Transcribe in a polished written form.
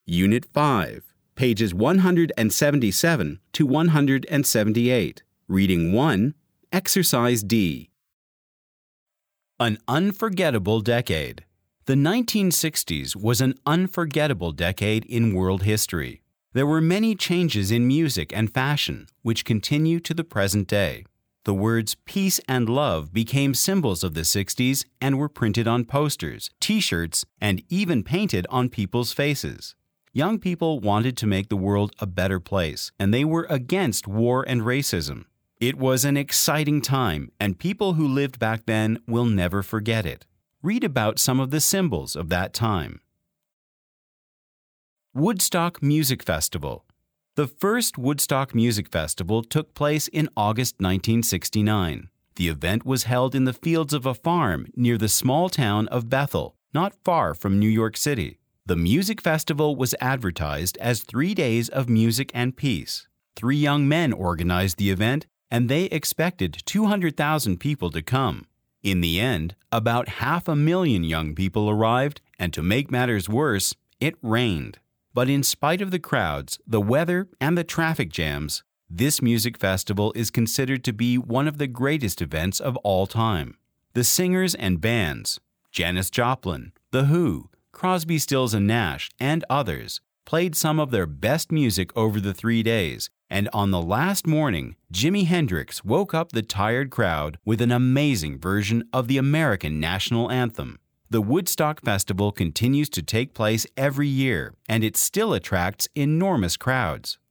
Unit 5, pages 177 to 178. Reading 1, Exercise D. An unforgettable decade. The 1960s was an unforgettable decade in world history. There were many changes in music and fashion, which continue to the present day. The words peace and love became symbols of the 60s and were printed on posters, t-shirts, and even painted on people's faces. Young people wanted to make the world a better place, and they were against war and racism. It was an exciting time, and people who lived back then will never forget it. Read about some of the symbols of that time. Woodstock Music Festival. The first Woodstock Music Festival took place in August 1969. The event was held in the fields of a farm near the small town of Bethel, not far from New York City. The music festival was advertised as 3 days of music and peace. 3 young men organized the event, and they expected 200,000 people to come. In the end, about 500,000 young people arrived, and to make matters worse, it rained. But in spite of the crowds, the weather, and the traffic jams, this music festival is considered to be one of the greatest events of all time. The singers and bands, Janis Joplin, The Who, Crosby, Stills and Nash, and others, played some of their best music over the 3 days, and on the last morning, Jimi Hendrix woke up the tired crowd with an amazing version of the American national anthem. The Woodstock Festival continues to take place every year, and it still attracts enormous crowds.